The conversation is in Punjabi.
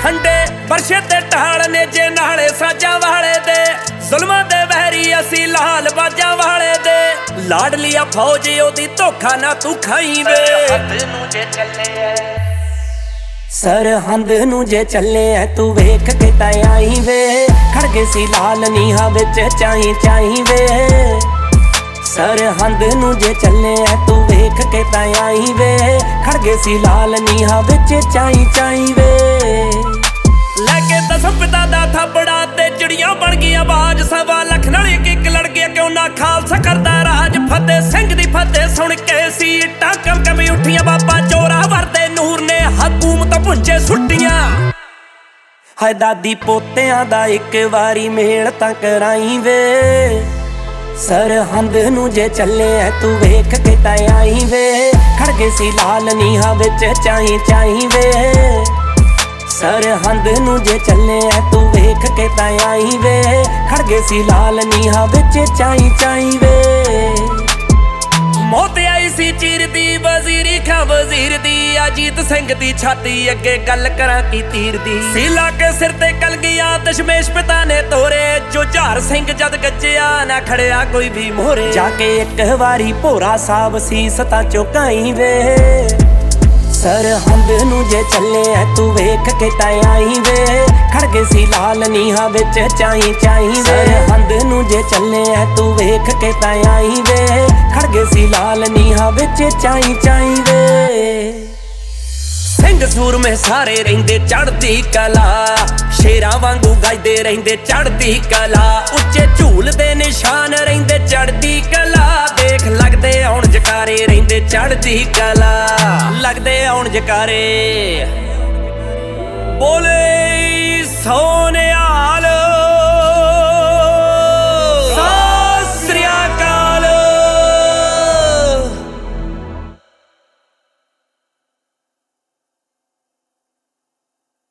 ਠੰਡੇ ਬਰਸ਼ੇ ਤੇ ਢਾਲ ਨੇ ਜੇ ਨਾਲੇ ਸਾਜਾਂ ਵਾਲੇ ਦੇ ਜ਼ੁਲਮਾਂ ਦੇ ਵਹਿਰੀ ਅਸੀਂ ਲਾਲ ਬਾਜਾਂ ਵਾਲੇ ਦੇ ਲਾਡਲੀਆ ਫੌਜ ਉਹਦੀ ਧੋਖਾ ਨਾ ਤੂੰ ਖਾਈ ਵੇ ਸਰਹੰਦ ਨੂੰ ਜੇ ਚੱਲੇ ਐ ਤੂੰ ਵੇਖ ਕੇ ਤਾਂ ਆਈ ਵੇ ਖੜ ਗਏ ਸੀ ਲਾਲ ਨੀਹਾਂ ਵਿੱਚ ਚਾਈ ਚਾਈ ਵੇ ਸਰਹੰਦ ਨੂੰ ਜੇ ਚੱਲੇ ਐ ਤੂੰ ਵੇਖ ਕੇ ਤਾਂ ਆਈ ਵੇ ਖੜ ਗਏ ਸੀ ਲਾਲ ਨੀਹਾਂ ਵਿੱਚ ਚਾਈ ਚਾਈ ਵੇ ਲੈ ਕੇ ਦਸਮ ਪਿਤਾ ਦਾ ਥਾਪੜਾ ਤੇ ਚਿੜੀਆਂ ਬਣ ਗਈਆਂ ਬਾਜ ਸਵਾ ਲੱਖ ਨਾਲ ਇੱਕ ਲੜ ਗਿਆ ਕਿਉਂ ਨਾ ਖਾਲਸਾ ਕਰਦਾ ਰਾਜ ਫਤਿਹ ਸਿੰਘ ਦੀ ਫਤਿਹ ਸੁਣ ਕੇ ਸੀ ਇੱਟਾਂ ਕਮਕਮੀ ਉੱਠੀਆਂ ਬਾਬਾ ਚੋਰਾ ਵਰਦੇ ਨੂਰ ਨੇ ਹਕੂਮਤ ਪੁੰਜੇ ਸੁੱਟੀਆਂ ਹਾਏ ਦਾਦੀ ਪੋਤਿਆਂ ਦਾ ਇੱਕ ਵਾਰੀ ਮੇਲ ਤਾਂ ਕਰਾਈ ਵੇ ਸਰਹੰਦ ਨੂੰ ਜੇ ਚੱਲੇ ਐ ਤੂੰ ਵੇਖ ਕੇ ਤਾਂ ਆਈ ਵੇ ਖੜ ਗਏ ਸੀ ਲਾਲ ਨੀਹਾਂ ਵਿੱਚ ਚਾਈ ਚਾਈ ਵੇ ਸਰਹੰਦ ਨੂੰ ਜੇ ਚੱਲੇ ਐ ਤੂੰ ਵੇਖ ਕੇ ਤਾਂ ਆਈ ਵੇ ਖੜ ਗਏ ਸੀ ਲਾਲ ਨੀਹਾਂ ਵਿੱਚ ਚਾਈ ਚਾਈ ਵੇ ਮੌਤ ਆਈ ਸੀ ਚੀਰਦੀ ਵਜ਼ੀਰੀ ਖਾਂ ਵਜ਼ੀਰ ਦੀ ਅਜੀਤ ਸਿੰਘ ਦੀ ਛਾਤੀ ਅੱਗੇ ਗੱਲ ਕਰਾਂ ਕੀ ਤੀਰ ਦੀ ਸੀਲਾ ਕੇ ਸਿਰ ਤੇ ਕਲਗੀਆਂ ਦਸ਼ਮੇਸ਼ ਪਿਤਾ ਨੇ ਤੋਰੇ ਜੁਝਾਰ ਸਿੰਘ ਜਦ ਗੱਜਿਆ ਨਾ ਖੜਿਆ ਕੋਈ ਵੀ ਮੋਹਰੇ ਜਾ ਕੇ ਇੱਕ ਵਾਰੀ ਭੋਰਾ ਸਾਹਿਬ ਸੀਸ ਤਾਂ ਝੁਕਾਈ ਵੇ ਸਰਹੰਦ ਨੂੰ ਜੇ ਚੱਲੇ ਐ ਤੂੰ ਵੇਖ ਕੇ ਤਾਂ ਆਈ ਵੇ ਖੜ ਗਏ ਸੀ ਲਾਲ ਨੀਹਾਂ ਵਿੱਚ ਚਾਈ ਚਾਈ ਵੇ ਸਰਹੰਦ ਨੂੰ ਜੇ ਚੱਲੇ ਐ ਤੂੰ ਵੇਖ ਕੇ ਤਾਂ ਆਈ ਵੇ ਖੜ ਗਏ ਸੀ ਲਾਲ ਨੀਹਾਂ ਵਿੱਚ ਚਾਈ ਚਾਈ ਵੇ ਸਿੰਘ ਸੂਰਮੇ ਸਾਰੇ ਰਹਿੰਦੇ ਚੜ੍ਹਦੀ ਕਲਾ ਸ਼ੇਰਾਂ ਵਾਂਗੂ ਗੱਜਦੇ ਰਹਿੰਦੇ ਚੜ੍ਹਦੀ ਕਲਾ ਉੱਚੇ ਝੂਲ ਦੇ ਨਿਸ਼ਾਨ ਰਹਿੰਦੇ ਚੜ੍ਹਦੀ ਕਲਾ ਦੇਖ ਲੱਗਦੇ ਆਉਣ ਜਕਾਰੇ ਰਹਿੰਦੇ ਚੜ੍ਹਦੀ ਕਲਾ ਲੱਗਦੇ ਆਉਣ ਜਕਾਰੇ।